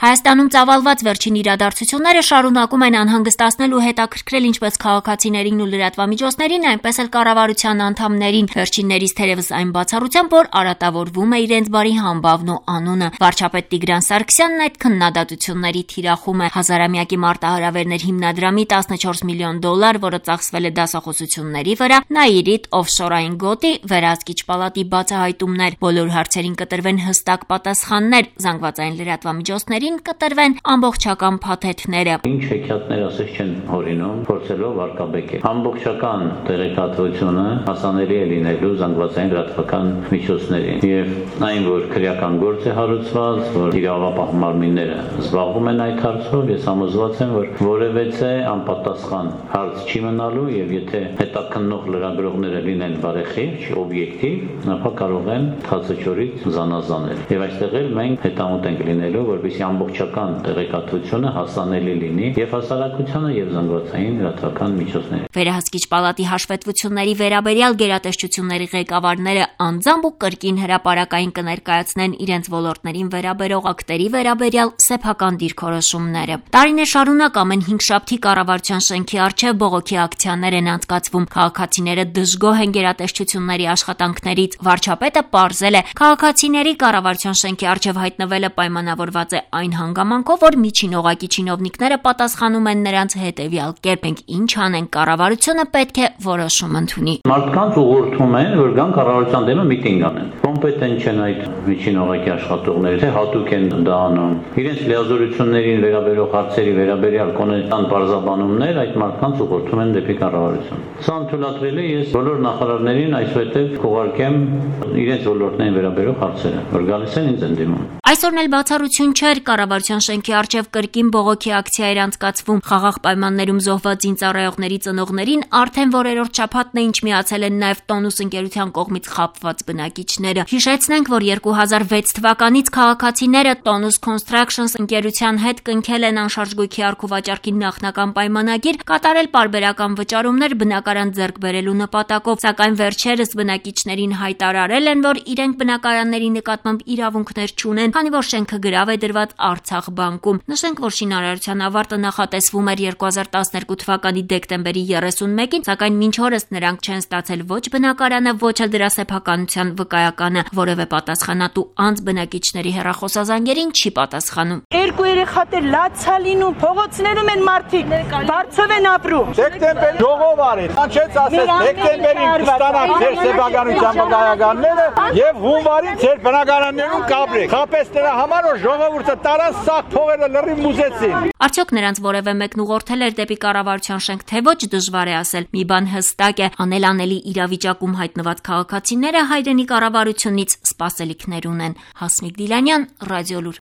Հայաստանում ծավալված վերջին իրադարձությունները շարունակում են անհանգստացնել ու հետաքրքրել ինչպես քաղաքացիներին ու լրատվամիջոցներին, այնպես էլ կառավարության անդամներին։ Վերջիններիս թերևս այն բացառությամբ, որ արատավորվում է իրենց բարի համբավն ու անունը։ Վարչապետ Տիգրան Սարգսյանն այդ քննադատությունների թիրախում է։ Հազարամյակի մարտահրավերներ հիմնադրամի $14 միլիոն, որը ծախսվել է դասախոսությունների վրա, Նաիրիդ օֆշորային գոտի, վերահսկիչ պալատի բացահայտումներ, բոլոր հարցերին կտրվեն հստակ պատասխաններ, զանգվածային լրատվամիջոցներին կտրվեն ամբողջական փաթեթները։ Ինչ հեքիաթներ ասես չեն հորինում, փորձելով վարկաբեկել։ Ամբողջական տեղեկատվությունը հասանելի է լինելու զանգվածային լրատվական միջոցներին։ Եվ այն, որ քրեական գործ է հարուցված, որ իրավապահ մարմինները զբաղվում են այդ հարցով, ես համոզված եմ, որ որևէ անպատասխան հարց չի մնալու, եւ եթե հետաքննող լրագրողները լինեն բարեխիղճ, օբյեկտիվ, ապա կարող են խացեչորից զանազանել։ Եվ այստեղ էլ մենք հետամուտ ենք լինելու, որպեսզի ամբողջական տեղեկատվությունը հասանելի լինի եւ հասարակությանը եւ զանգվածային լրատվական միջոցներին։ Վերահսկիչ պալատի հաշվետվությունների վերաբերյալ գերատեսչությունների ղեկավարները անձամբ ու կրկին հրապարակային կներկայացնեն իրենց ոլորտներին վերաբերող ակտերի վերաբերյալ սեփական դիրքորոշումները։ Տարիներ շարունակ ամեն 5 շաբթի կառավարության շենքի առջև բողոքի ակցիաներ են անցկացվում։ Քաղաքացիները դժգոհ են գերատեսչությունների աշխատանքներից։ Վարչապետը պարզել է, քաղաքացիների կառավարության շենքի առջև հայտնվելը պայմանավորված է այն հանգամանքով, որ միջին օղակի չինովնիկները պատասխանում են նրանց հետևյալ կերպ. մենք ինչ անենք, կառավարությունը պետք է որոշում ընդունի։ Մարդկանց ուղղորդում են, որ գան կառավարության դեմը միտինգ անեն։ Կոմպետենտ չեն այդ միջին օղակի աշխատողները, թե հատուկ են դա անում։ Իրենց լիազորություններին վերաբերող հարցերի վերաբերյալ կոնկրետ բարձաբանումներ այդ մարդկանց ուղղորդում են դեպի կառավարություն։ Սա ընդունատրել է ես բոլոր նախարարներին այսուհետև կուղարկեմ իրենց ոլորտներին վերաբերող հարցերը, որ գալիս են ինձ են դիմում։ Այսօրն էլ բացառություն չէր, կառավարության շենքի առջև կրկին բողոքի ակցիա էր անցկացվում։ Խաղաղ պայմաններում զոհված զինծառայողների ծնողներին արդեն որերորդ շաբաթն է ինչ միացել են նաև Տոնուս ընկերության կողմից խաբված բնակիչները։ Հիշեցնենք, որ 2006 թվականից քաղաքացիները Տոնուս Constructions ընկերության հետ կնքել են անշարժ գույքի առքուվաճառքի նախնական պայմանագիր, կատարել պարբերական վճարումներ բնակարան ձեռք բերելու նպատակով, սակայն վերջերս բնակիչներին հայտարարել են, որ իրենք բնակարանների նկատմամբ իրավունքներ չունեն, քանի որ շենքը գրավ է դրված Արցախ բանկում։ Նշենք, որ շինարարության ավարտը նախատեսվում էր 2012 թվականի դեկտեմբերի 31-ին, սակայն մինչ օրս նրանք չեն ստացել ոչ բնակարանը, ոչ էլ դրա սեփականության վկայականը։ Որևէ պատասխանատու անձ բնակիչների հեռախոսազանգերին չի պատասխանում։ Երկու երեխաներ լացա լինում, փողոցներում են մարդիկ, բարձով են ապրում։ Դեկտեմբերի ժողովարի, անչեց ասես դեկտեմբերին կստանան ձեր սեփականության վկայականները եւ հունվարին ձեր բնակարաններում կապրեք։ Խապես նրա համար որ ժողովուրդը տարան սաղ փողերը լրիվ մուզեցին։ Արդյոք նրանց որևէ մեկն ուղղորդել էր դեպի կառավարության շենք, թե ոչ, դժվար է ասել։ Մի բան հստակ է, անելանելի իրավիճակում հայտնված քաղաքացիները հայրենի կառավարությունից սպասելիքներ ունեն։ Հասմիկ Դիլանյան, Ռադիոլուր։